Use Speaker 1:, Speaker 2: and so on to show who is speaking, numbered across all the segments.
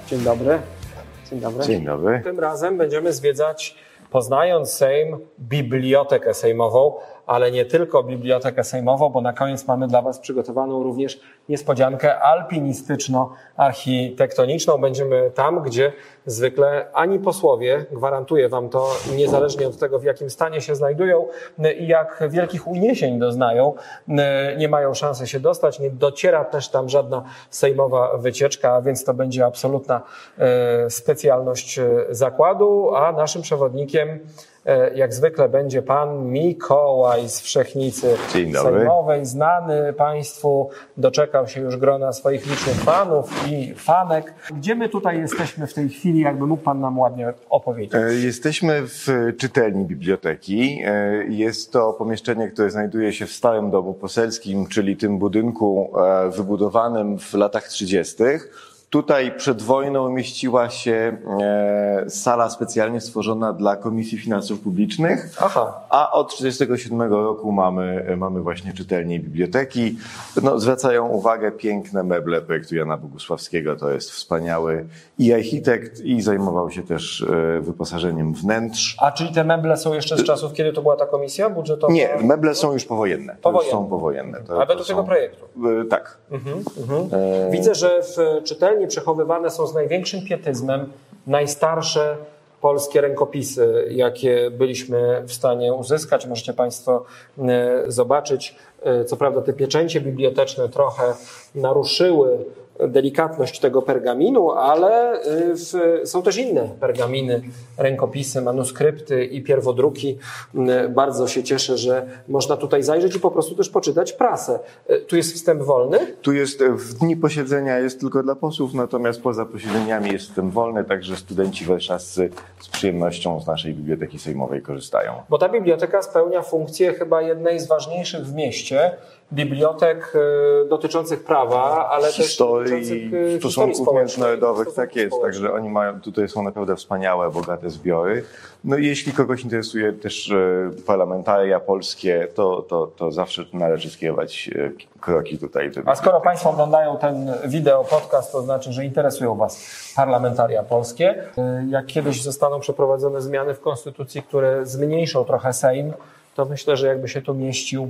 Speaker 1: Dzień dobry. Dzień dobry.
Speaker 2: Dzień dobry.
Speaker 1: Tym razem będziemy zwiedzać, poznając Sejm, bibliotekę sejmową, ale nie tylko bibliotekę sejmową, bo na koniec mamy dla Was przygotowaną również niespodziankę alpinistyczno-architektoniczną. Będziemy tam, gdzie zwykle ani posłowie, gwarantuję Wam to, niezależnie od tego, w jakim stanie się znajdują i jak wielkich uniesień doznają, nie mają szansy się dostać. Nie dociera też tam żadna sejmowa wycieczka, więc to będzie absolutna specjalność zakładu, a naszym przewodnikiem jak zwykle będzie pan Mikołaj z Wszechnicy Sejmowej, znany Państwu, doczekał się już grona swoich licznych fanów i fanek. Gdzie my tutaj jesteśmy w tej chwili, jakby mógł pan nam ładnie opowiedzieć?
Speaker 2: Jesteśmy w czytelni biblioteki. Jest to pomieszczenie, które znajduje się w Starym Domu Poselskim, czyli tym budynku wybudowanym w latach 30. Tutaj przed wojną mieściła się sala specjalnie stworzona dla Komisji Finansów Publicznych, a od 1947 roku mamy właśnie czytelnie i biblioteki. No, zwracają uwagę piękne meble projektu Jana Bogusławskiego. To jest wspaniały i architekt, i zajmował się też wyposażeniem wnętrz.
Speaker 1: A czyli te meble są jeszcze z czasów, kiedy to była ta komisja budżetowa?
Speaker 2: Nie, meble są już powojenne. Są powojenne.
Speaker 1: A według tego projektu?
Speaker 2: Tak.
Speaker 1: Widzę, że w czytelni przechowywane są z największym pietyzmem najstarsze polskie rękopisy, jakie byliśmy w stanie uzyskać. Możecie Państwo zobaczyć. Co prawda te pieczęcie biblioteczne trochę naruszyły delikatność tego pergaminu, ale są też inne pergaminy, rękopisy, manuskrypty i pierwodruki. Bardzo się cieszę, że można tutaj zajrzeć i po prostu też poczytać prasę. Tu jest wstęp wolny?
Speaker 2: Tu jest w dni posiedzenia jest tylko dla posłów, natomiast poza posiedzeniami jest wstęp wolny, także studenci warszawscy z przyjemnością z naszej biblioteki sejmowej korzystają.
Speaker 1: Bo ta biblioteka spełnia funkcję chyba jednej z ważniejszych w mieście bibliotek dotyczących prawa, ale
Speaker 2: historii, stosunków międzynarodowych, tak jest. Także oni mają, tutaj są naprawdę wspaniałe, bogate zbiory. No i jeśli kogoś interesuje też parlamentaria polskie, to zawsze należy skierować kroki tutaj.
Speaker 1: A skoro Państwo oglądają ten wideo, podcast, to znaczy, że interesują Was parlamentaria polskie. Jak kiedyś zostaną przeprowadzone zmiany w konstytucji, które zmniejszą trochę Sejm, to myślę, że jakby się tu mieścił,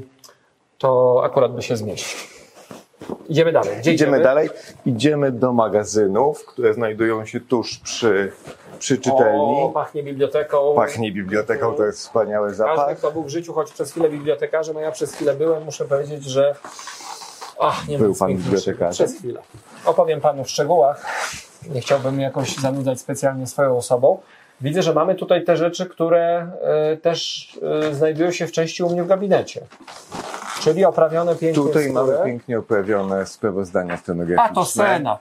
Speaker 1: to akurat by się zmieścił. Idziemy dalej. Gdzie idziemy dalej?
Speaker 2: Idziemy do magazynów, które znajdują się tuż przy czytelni.
Speaker 1: O, pachnie biblioteką.
Speaker 2: Pachnie biblioteką, to jest wspaniały zapach.
Speaker 1: Każdy, kto był w życiu choć przez chwilę bibliotekarzem, no ja przez chwilę byłem, muszę powiedzieć, że nie
Speaker 2: był pan bibliotekarzem?
Speaker 1: Przez chwilę. Opowiem Panu w szczegółach. Nie chciałbym jakoś zanudzać specjalnie swoją osobą. Widzę, że mamy tutaj te rzeczy, które też znajdują się w części u mnie w gabinecie. Czyli oprawione pięknie.
Speaker 2: Tutaj mamy pięknie oprawione sprawozdania stenograficzne.
Speaker 1: A to Senat.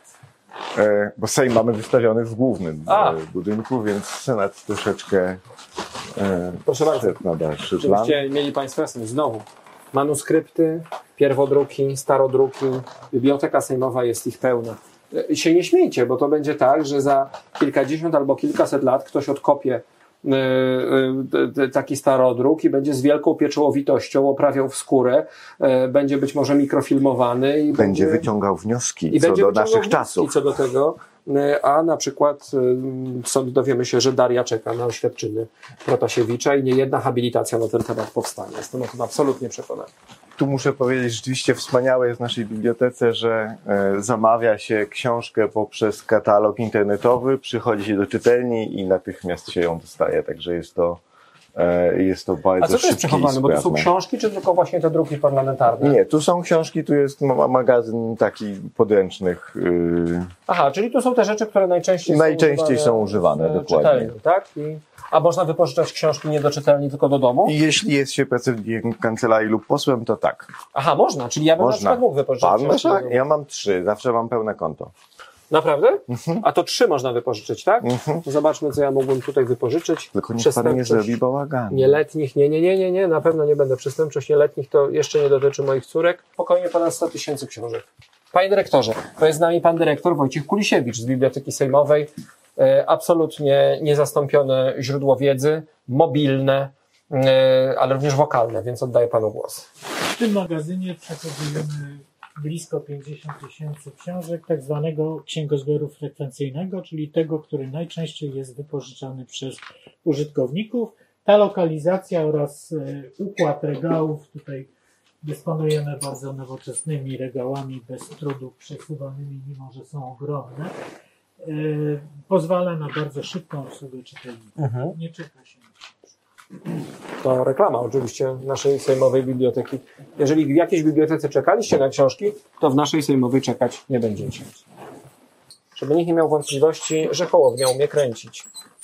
Speaker 2: Bo Sejm mamy wystawiony w głównym budynku, więc Senat troszeczkę
Speaker 1: proszę bardzo,
Speaker 2: na dalszy plan.
Speaker 1: Żebyście mieli Państwo jasność. Znowu manuskrypty, pierwodruki, starodruki. Biblioteka sejmowa jest ich pełna. Się nie śmiejcie, bo to będzie tak, że za kilkadziesiąt albo kilkaset lat ktoś odkopie taki starodruk i będzie z wielką pieczołowitością oprawiał w skórę, będzie być może mikrofilmowany i
Speaker 2: będzie wyciągał wnioski co do naszych czasów.
Speaker 1: Co do tego, a na przykład dowiemy się, że Daria czeka na oświadczyny Protasiewicza i niejedna habilitacja na ten temat powstanie. Jestem o tym absolutnie przekonany.
Speaker 2: Tu muszę powiedzieć, rzeczywiście wspaniałe jest w naszej bibliotece, że zamawia się książkę poprzez katalog internetowy, przychodzi się do czytelni i natychmiast się ją dostaje, także jest to bardzo
Speaker 1: A co to jest przechowane? Bo to są książki, czy tylko właśnie te druki parlamentarne?
Speaker 2: Nie, tu są książki, tu jest magazyn taki podręcznych.
Speaker 1: Aha, czyli tu są te rzeczy, które najczęściej
Speaker 2: są używane dokładnie.
Speaker 1: Czytelni, tak? A można wypożyczać książki nie do czytelni, tylko do domu?
Speaker 2: I jeśli jest się pracownikiem kancelarii lub posłem, to tak.
Speaker 1: Aha, można, czyli ja bym na przykład mógł wypożyczyć książki.
Speaker 2: Ja mam 3, zawsze mam pełne konto.
Speaker 1: Naprawdę? A to 3 można wypożyczyć, tak? Zobaczmy, co ja mógłbym tutaj wypożyczyć.
Speaker 2: Tylko niech pan nie zrobi bałaganu.
Speaker 1: Nieletnich, nie, na pewno nie będę. Przestępczość nieletnich to jeszcze nie dotyczy moich córek. Spokojnie ponad 100 000 książek. Panie dyrektorze, to jest z nami pan dyrektor Wojciech Kulisiewicz z Biblioteki Sejmowej. Absolutnie niezastąpione źródło wiedzy, mobilne, ale również wokalne, więc oddaję panu głos.
Speaker 3: W tym magazynie przekazujemy blisko 50 000 książek tak zwanego księgozbioru frekwencyjnego, czyli tego, który najczęściej jest wypożyczany przez użytkowników. Ta lokalizacja oraz układ regałów, tutaj dysponujemy bardzo nowoczesnymi regałami bez trudu przesuwanymi, mimo że są ogromne, pozwala na bardzo szybką obsługę czytelników. Nie czyta się.
Speaker 1: To reklama oczywiście naszej sejmowej biblioteki. Jeżeli w jakiejś bibliotece czekaliście na książki, to w naszej sejmowej czekać nie będziecie. Żeby nikt nie miał wątpliwości, że Hołownia umie kręcić.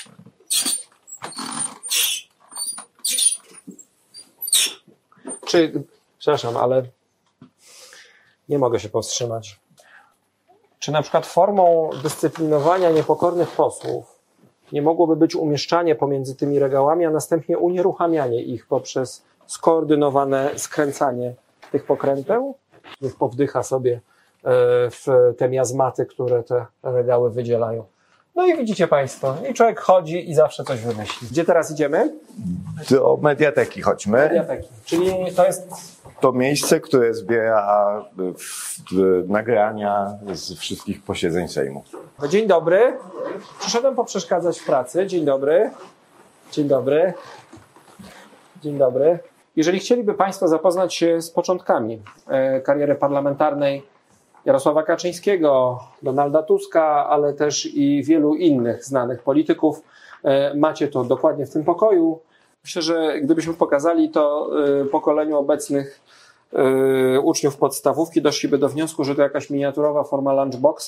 Speaker 1: Przepraszam, ale nie mogę się powstrzymać. Czy na przykład formą dyscyplinowania niepokornych posłów nie mogłoby być umieszczanie pomiędzy tymi regałami, a następnie unieruchamianie ich poprzez skoordynowane skręcanie tych pokręteł? Niech powdycha sobie w te miazmaty, które te regały wydzielają. No i widzicie Państwo, i człowiek chodzi i zawsze coś wymyśli. Gdzie teraz idziemy?
Speaker 2: Do mediateki chodźmy.
Speaker 1: Mediateki. Czyli to jest...
Speaker 2: To miejsce, które zbiera nagrania z wszystkich posiedzeń Sejmu.
Speaker 1: Dzień dobry. Przyszedłem poprzeszkadzać w pracy. Dzień dobry. Dzień dobry. Dzień dobry. Jeżeli chcieliby Państwo zapoznać się z początkami kariery parlamentarnej Jarosława Kaczyńskiego, Donalda Tuska, ale też i wielu innych znanych polityków, macie to dokładnie w tym pokoju. Myślę, że gdybyśmy pokazali to pokoleniu obecnych uczniów podstawówki, doszliby do wniosku, że to jakaś miniaturowa forma lunchboxa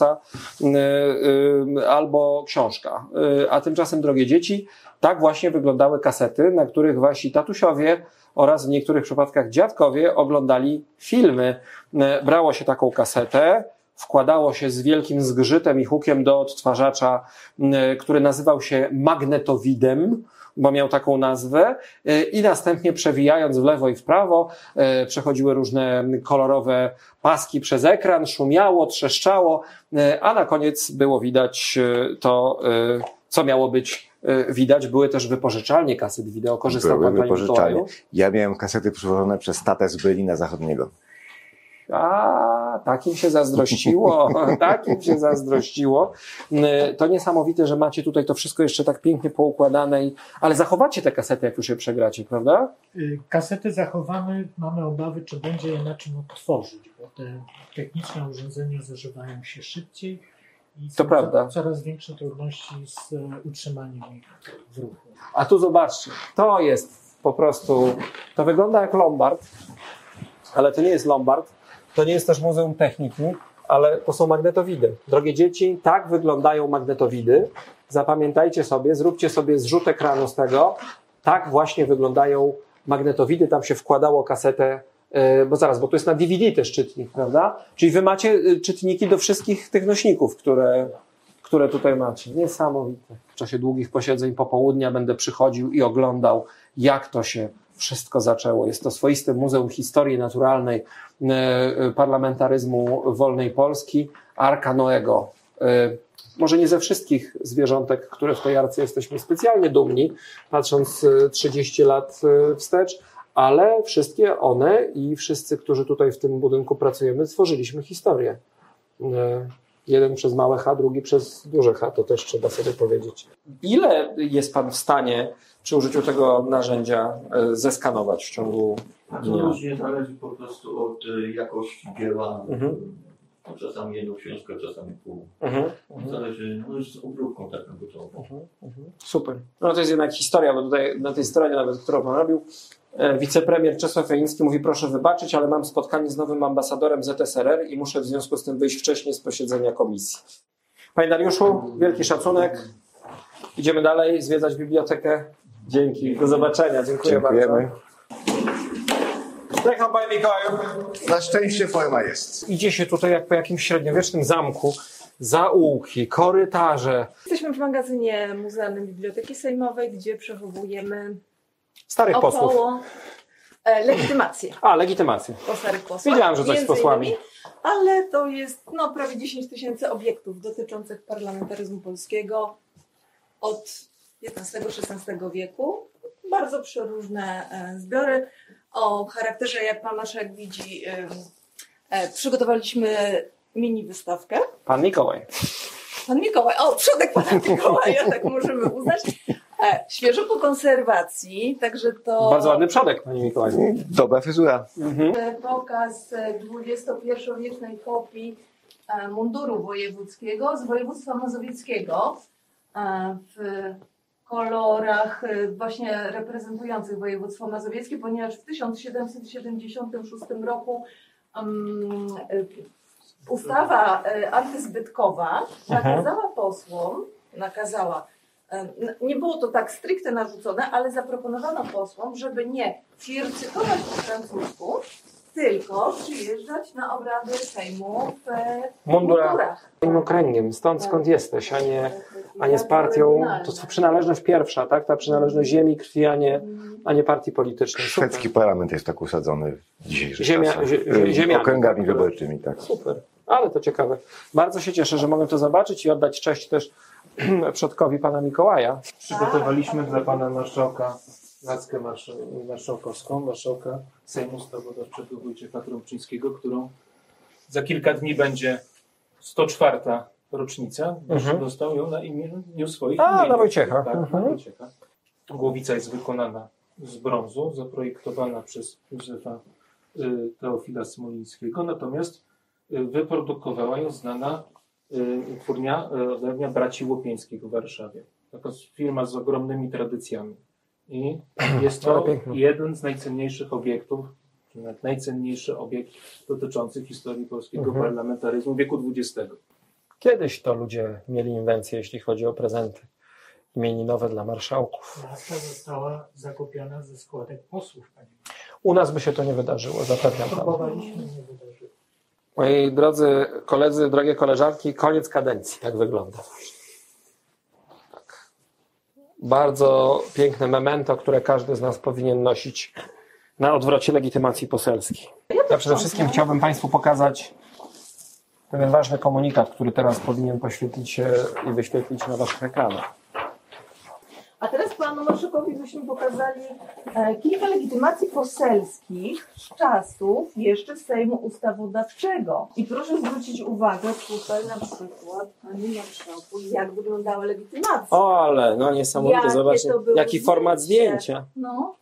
Speaker 1: albo książka. A tymczasem, drogie dzieci, tak właśnie wyglądały kasety, na których wasi tatusiowie oraz w niektórych przypadkach dziadkowie oglądali filmy. Brało się taką kasetę, wkładało się z wielkim zgrzytem i hukiem do odtwarzacza, który nazywał się magnetowidem, bo miał taką nazwę, i następnie przewijając w lewo i w prawo przechodziły różne kolorowe paski przez ekran, szumiało, trzeszczało, a na koniec było widać to, co miało być widać. Były też wypożyczalnie kaset wideo. Korzystał pan, panie Mikołaju?
Speaker 2: Ja miałem kasety przywożone przez tatę z Berlina Zachodniego.
Speaker 1: A, takim się zazdrościło, takim się zazdrościło. To niesamowite, że macie tutaj to wszystko jeszcze tak pięknie poukładane, ale zachowacie te kasety, jak już je przegracie, prawda?
Speaker 3: Kasety zachowamy, mamy obawy, czy będzie je na czym odtworzyć, bo te techniczne urządzenia zużywają się szybciej i są
Speaker 1: prawda.
Speaker 3: Coraz większe trudności z utrzymaniem ich w ruchu.
Speaker 1: A tu zobaczcie, to jest po prostu, to wygląda jak Lombard, ale to nie jest Lombard. To nie jest też Muzeum Techniki, ale to są magnetowidy. Drogie dzieci, tak wyglądają magnetowidy. Zapamiętajcie sobie, zróbcie sobie zrzut ekranu z tego. Tak właśnie wyglądają magnetowidy. Tam się wkładało kasetę, bo tu jest na DVD też czytnik, prawda? Czyli wy macie czytniki do wszystkich tych nośników, które tutaj macie. Niesamowite. W czasie długich posiedzeń popołudnia będę przychodził i oglądał, jak to się wszystko zaczęło. Jest to swoiste Muzeum Historii Naturalnej Parlamentaryzmu Wolnej Polski, Arka Noego. Może nie ze wszystkich zwierzątek, które w tej arce jesteśmy specjalnie dumni, patrząc 30 lat wstecz, ale wszystkie one i wszyscy, którzy tutaj w tym budynku pracujemy, stworzyliśmy historię. Jeden przez małe H, drugi przez duże H, to też trzeba sobie powiedzieć. Ile jest pan w stanie przy użyciu tego narzędzia zeskanować w ciągu dnia?
Speaker 4: To różnie zależy po prostu od jakości dzieła. Czasami jedną książkę, czasami pół. Zależy, z obróbką taką gotową.
Speaker 1: Super. No to jest jednak historia, bo tutaj na tej stronie nawet, którą pan robił, wicepremier Czesław Jański mówi: proszę wybaczyć, ale mam spotkanie z nowym ambasadorem ZSRR i muszę w związku z tym wyjść wcześniej z posiedzenia komisji. Panie Dariuszu, wielki szacunek. Idziemy dalej, zwiedzać bibliotekę. Dzięki, do zobaczenia. Dziękujemy bardzo. Jak tam, panie Mikołaju?
Speaker 2: Na szczęście forma jest.
Speaker 1: Idzie się tutaj jak po jakimś średniowiecznym zamku. Zaułki, korytarze.
Speaker 5: Jesteśmy w magazynie Muzealnym Biblioteki Sejmowej, gdzie przechowujemy
Speaker 1: Starych posłów.
Speaker 5: Legitymację.
Speaker 1: A, legitymację.
Speaker 5: Po starych posłach.
Speaker 1: Wiedziałem, że coś z posłami.
Speaker 5: Innymi, ale to jest prawie 10 000 obiektów dotyczących parlamentaryzmu polskiego od XV-XVI wieku. Bardzo przeróżne zbiory o charakterze, jak pan marszałek widzi, Przygotowaliśmy mini wystawkę.
Speaker 1: Pan Mikołaj.
Speaker 5: Pan Mikołaj, o, przodek pana Mikołaja, tak możemy uznać. Świeżo po konserwacji, także to...
Speaker 1: Bardzo ładny przodek, Panie Mikołaju.
Speaker 2: Dobra fryzura.
Speaker 5: Pokaz XXI-wiecznej kopii munduru wojewódzkiego z województwa mazowieckiego w kolorach właśnie reprezentujących województwo mazowieckie, ponieważ w 1776 roku ustawa antyzbytkowa nakazała, nie było to tak stricte narzucone, ale zaproponowano posłom, żeby nie fircytować po francusku, tylko przyjeżdżać na obrady Sejmu w mundurach.
Speaker 1: Swoim okręgiem, skąd jesteś, a nie z partią. To przynależność pierwsza, tak? Ta przynależność ziemi, krwi, a nie partii politycznej. Super.
Speaker 2: Szwedzki parlament jest tak usadzony w dzisiejszych czasach.
Speaker 1: Ziemiami.
Speaker 2: Okręgami wyborczymi, tak.
Speaker 1: Super, ale to ciekawe. Bardzo się cieszę, że mogę to zobaczyć i oddać cześć też przodkowi pana Mikołaja.
Speaker 6: Przygotowaliśmy dla pana marszałka nackę marszałkowską, marszałka Sejmu Ustawodawczego Wojciecha Trąbczyńskiego, którą za kilka dni będzie 104. rocznica. Dostał ją na imieniu swoich imieniu.
Speaker 1: Na Wojciecha.
Speaker 6: Tak, na Wojciecha. Głowica jest wykonana z brązu, zaprojektowana przez Józefa Teofila Smolińskiego, natomiast wyprodukowała ją znana twórnia braci Łopieńskich w Warszawie. Taka firma z ogromnymi tradycjami. I jest to jeden z najcenniejszych obiektów, czy nawet najcenniejszy obiekt dotyczący historii polskiego parlamentaryzmu wieku XX.
Speaker 1: Kiedyś to ludzie mieli inwencję, jeśli chodzi o prezenty imieninowe dla marszałków.
Speaker 3: Laska została zakupiona ze składek posłów, panie.
Speaker 1: U nas by się to nie wydarzyło, zapewniam pana.
Speaker 3: Próbowaliśmy, nie wydarzyło.
Speaker 1: Moi drodzy koledzy, drogie koleżanki, koniec kadencji, tak wygląda. Tak. Bardzo piękne memento, które każdy z nas powinien nosić na odwrocie legitymacji poselskiej. Ja przede wszystkim chciałbym Państwu pokazać pewien ważny komunikat, który teraz powinien poświetlić się i wyświetlić na Waszych ekranach.
Speaker 5: A teraz panu marszałkowi byśmy pokazali kilka legitymacji poselskich z czasów jeszcze Sejmu Ustawodawczego. I proszę zwrócić uwagę tutaj na przykład, panie marszałku, jak wyglądały legitymacje.
Speaker 1: O, ale no niesamowite, zobaczcie, jaki format zdjęcia.
Speaker 5: No.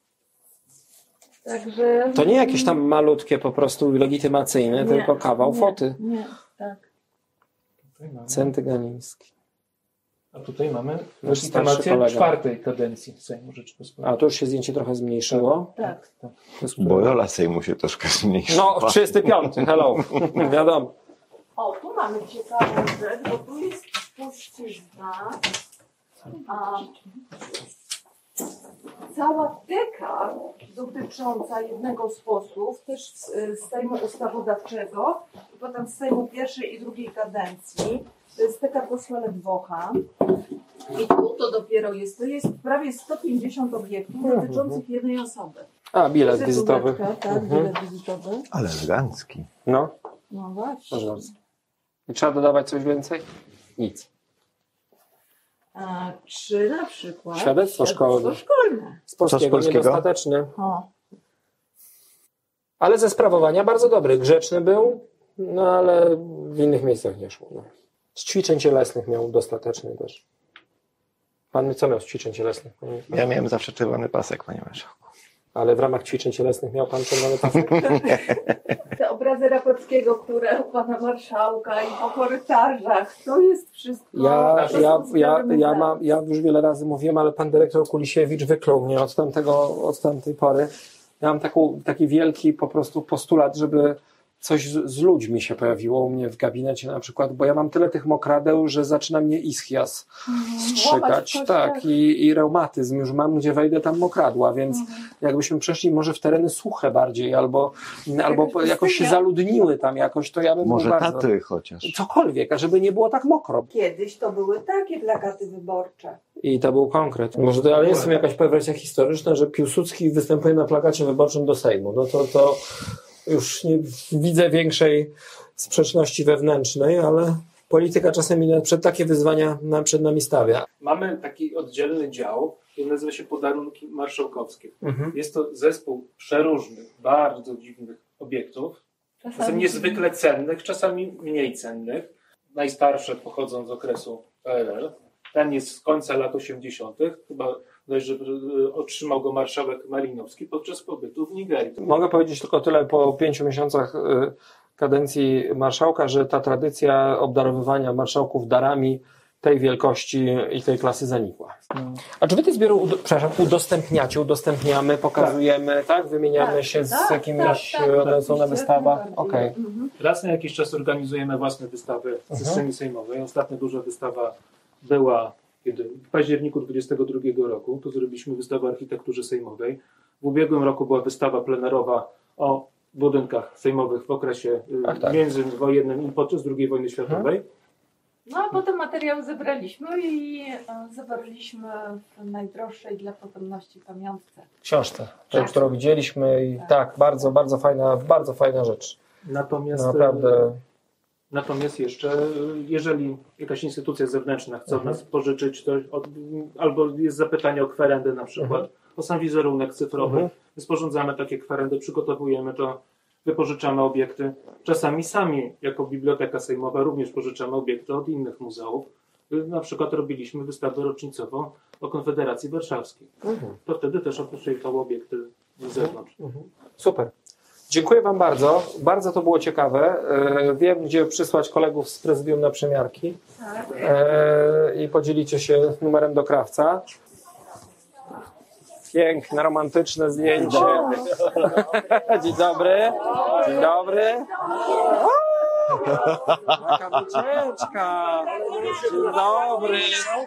Speaker 5: Także...
Speaker 1: To nie jakieś tam malutkie po prostu legitymacyjne, tylko kawał foty.
Speaker 5: Nie, tak.
Speaker 1: Centy Galiński.
Speaker 6: A tutaj mamy
Speaker 1: Już
Speaker 6: legitymację 4. kadencji Sejmu Rzeczypospolitej.
Speaker 1: A tu już się zdjęcie trochę zmniejszyło.
Speaker 5: Tak.
Speaker 2: Bo rola Sejmu się troszkę zmniejszyła.
Speaker 1: No, 35, hello, wiadomo.
Speaker 5: O, tu mamy ciekawą rzecz, bo tu jest spuścizna. Cała teka dotycząca jednego z posłów, też z Sejmu Ustawodawczego, i potem z Sejmu pierwszej i drugiej kadencji, to jest teka posła Ledwocha. I tu to dopiero jest, to jest prawie 150 obiektów dotyczących jednej osoby.
Speaker 1: A, bilet wizytowy.
Speaker 5: Tak, bilet wizytowy.
Speaker 2: Ale elegancki.
Speaker 1: No,
Speaker 5: No właśnie.
Speaker 1: proszę bardzo. I trzeba dodawać coś więcej? Nic.
Speaker 5: Czy na przykład
Speaker 1: Świadectwo szkolne. Z polskiego niedostateczny. Ale ze sprawowania bardzo dobry. Grzeczny był, no ale w innych miejscach nie szło. No. Z ćwiczeń cielesnych miał dostateczny też. Pan co miał z ćwiczeń cielesnych?
Speaker 2: Ja miałem zawsze czerwony pasek, panie marszałku.
Speaker 1: Ale w ramach ćwiczeń cielesnych miał pan czerwony pasek?
Speaker 5: Te obrazy Rapockiego, które u pana marszałka i po korytarzach, to jest wszystko.
Speaker 1: Ja już wiele razy mówiłem, ale pan dyrektor Kulisiewicz wyklął mnie od tamtej pory. Ja mam taki wielki po prostu postulat, żeby coś z ludźmi się pojawiło u mnie w gabinecie na przykład, bo ja mam tyle tych mokradeł, że zaczyna mnie ischias strzykać. Tak, i reumatyzm już mam, gdzie wejdę tam mokradła, więc jakbyśmy przeszli może w tereny suche bardziej, albo jakoś się zaludniły tam jakoś, to ja bym
Speaker 2: może
Speaker 1: bardzo...
Speaker 2: Tatry chociaż.
Speaker 1: Cokolwiek, a żeby nie było tak mokro.
Speaker 5: Kiedyś to były takie plakaty wyborcze.
Speaker 1: I to był konkret. Może to ale jest jakaś wersja historyczna, że Piłsudski występuje na plakacie wyborczym do Sejmu. No to już nie widzę większej sprzeczności wewnętrznej, ale polityka czasem przed takie wyzwania przed nami stawia.
Speaker 6: Mamy taki oddzielny dział, który nazywa się Podarunki Marszałkowskie. Jest to zespół przeróżnych, bardzo dziwnych obiektów. Czasem niezwykle cennych, czasami mniej cennych. Najstarsze pochodzą z okresu PRL. Ten jest z końca lat 80. Chyba że otrzymał go marszałek Malinowski podczas pobytu w Nigerii.
Speaker 1: Mogę powiedzieć tylko tyle po 5 miesiącach kadencji marszałka, że ta tradycja obdarowywania marszałków darami tej wielkości i tej klasy zanikła. A czy wy te zbiory udostępniamy, pokazujemy, tak? Wymieniamy się z jakimiś, one są na wystawach? Okej.
Speaker 6: Raz na jakiś czas organizujemy własne wystawy w przestrzeni sejmowej. Ostatnia duża wystawa była w październiku 2022 roku. Tu zrobiliśmy wystawę o architekturze sejmowej. W ubiegłym roku była wystawa plenerowa o budynkach sejmowych w okresie międzywojennym i podczas II wojny światowej.
Speaker 5: No a potem materiały zebraliśmy i zawarliśmy w najdroższej dla potomności pamiątce.
Speaker 1: Książce, którą widzieliśmy i tak, bardzo fajna rzecz.
Speaker 6: Natomiast
Speaker 1: naprawdę.
Speaker 6: Natomiast jeszcze, jeżeli jakaś instytucja zewnętrzna chce od nas pożyczyć, to albo jest zapytanie o kwerendę na przykład, o sam wizerunek cyfrowy, sporządzamy takie kwerendy, przygotowujemy to, wypożyczamy obiekty. Czasami sami, jako Biblioteka Sejmowa, również pożyczamy obiekty od innych muzeów. Na przykład robiliśmy wystawę rocznicową o Konfederacji Warszawskiej. To wtedy też przyjechały obiekty z zewnątrz.
Speaker 1: Super. Dziękuję wam bardzo. Bardzo to było ciekawe. Wiem, gdzie przysłać kolegów z prezydium na przymiarki. I podzielicie się numerem do krawca. Piękne, romantyczne zdjęcie. Dzień dobry. Dzień dobry. Jaka wycieczka. Dzień dobry.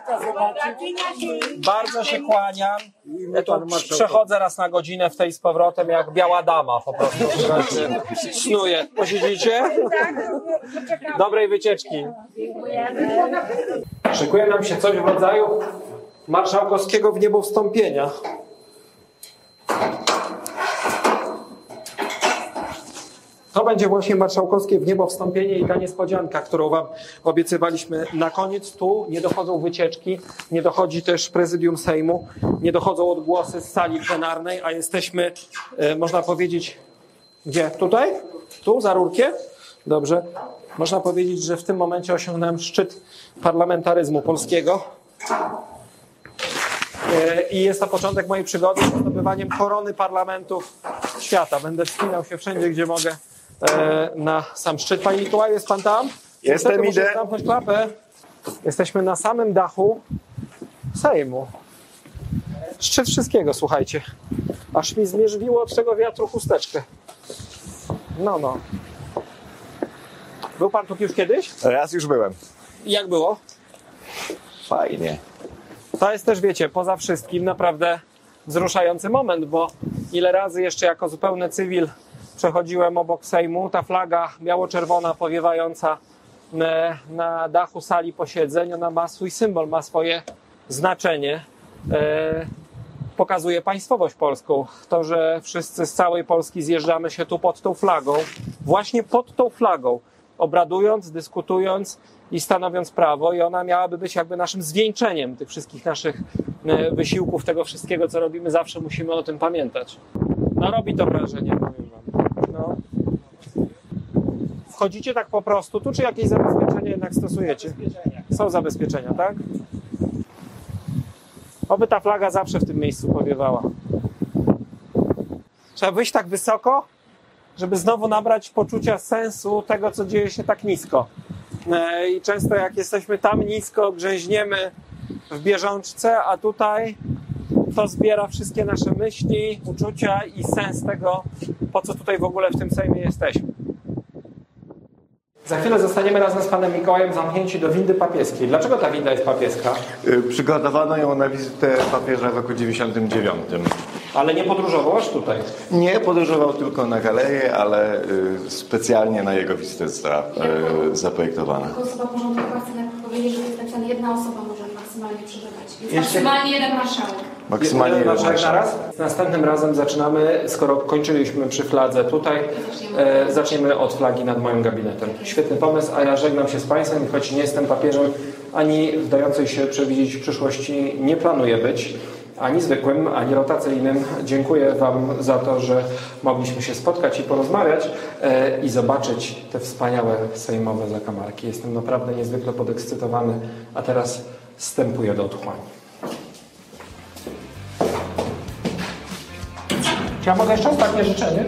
Speaker 1: Bardzo się kłaniam. Ja tu przechodzę raz na godzinę w tej z powrotem jak biała dama po prostu. Snuję. Posiedzicie? Dobrej wycieczki. Szykuje nam się coś w rodzaju marszałkowskiego w niebo wstąpienia. To będzie właśnie marszałkowskie w niebo wstąpienie i ta niespodzianka, którą wam obiecywaliśmy na koniec. Tu nie dochodzą wycieczki, nie dochodzi też prezydium Sejmu, nie dochodzą odgłosy z sali plenarnej, a jesteśmy, można powiedzieć, gdzie? Tutaj? Tu, za rurkiem? Dobrze. Można powiedzieć, że w tym momencie osiągnąłem szczyt parlamentaryzmu polskiego. I jest to początek mojej przygody z zdobywaniem korony parlamentów świata. Będę wspinał się wszędzie, gdzie mogę na sam szczyt. Panie Mikołaju, jest pan tam?
Speaker 2: Jestem,
Speaker 1: muszę
Speaker 2: idę.
Speaker 1: zamknąć klapę. Jesteśmy na samym dachu Sejmu. Szczyt wszystkiego, słuchajcie. Aż mi zmierzwiło od tego wiatru chusteczkę. No. Był pan tu już kiedyś?
Speaker 2: Raz już byłem.
Speaker 1: I jak było?
Speaker 2: Fajnie.
Speaker 1: To jest też, wiecie, poza wszystkim naprawdę wzruszający moment, bo ile razy jeszcze jako zupełny cywil przechodziłem obok Sejmu, ta flaga biało-czerwona powiewająca na dachu sali posiedzeń, ona ma swój symbol, ma swoje znaczenie. Pokazuje państwowość polską. To, że wszyscy z całej Polski zjeżdżamy się tu pod tą flagą, właśnie pod tą flagą, obradując, dyskutując i stanowiąc prawo, i ona miałaby być jakby naszym zwieńczeniem tych wszystkich naszych wysiłków, tego wszystkiego, co robimy, zawsze musimy o tym pamiętać. No robi to wrażenie, powiem wam. No. Wchodzicie tak po prostu tu, czy jakieś zabezpieczenia jednak stosujecie? Są zabezpieczenia, tak? Oby ta flaga zawsze w tym miejscu powiewała. Trzeba wyjść tak wysoko, żeby znowu nabrać poczucia sensu tego, co dzieje się tak nisko. I często jak jesteśmy tam nisko, grzęźniemy w bieżączce, a tutaj to zbiera wszystkie nasze myśli, uczucia i sens tego, po co tutaj w ogóle w tym Sejmie jesteśmy. Za chwilę zostaniemy razem z panem Mikołajem zamknięci do windy papieskiej. Dlaczego ta winda jest papieska?
Speaker 2: Przygotowano ją na wizytę papieża w roku 99.
Speaker 1: Ale nie podróżował aż tutaj.
Speaker 2: Nie podróżował tylko na galerię, ale specjalnie na jego wizytę została zaprojektowana.
Speaker 7: Jako osoba porządkowa chcę najpierw powiedzieć, że jest napisane, jedna osoba może maksymalnie przebywać. Więc maksymalnie jeden marszałek.
Speaker 2: Maksymalnie jeden
Speaker 1: marszałek na raz. Następnym razem zaczynamy, skoro kończyliśmy przy fladze tutaj, zaczniemy od flagi nad moim gabinetem. Świetny pomysł, a ja żegnam się z państwem i choć nie jestem papieżem, ani wdającej się przewidzieć przyszłości nie planuję być. ani zwykłym, ani rotacyjnym. Dziękuję Wam za to, że mogliśmy się spotkać i porozmawiać i zobaczyć te wspaniałe sejmowe zakamarki. Jestem naprawdę niezwykle podekscytowany, a teraz wstępuję do otchłani. Czy ja mogę jeszcze ostatnie życzenie?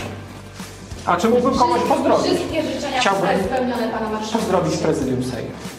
Speaker 1: A czy mógłbym kogoś pozdrowić?
Speaker 7: Wszystkie życzenia
Speaker 1: Chciałbym
Speaker 7: zostały spełnione, pana marszałka.
Speaker 1: Pozdrowić prezydium Sejmu.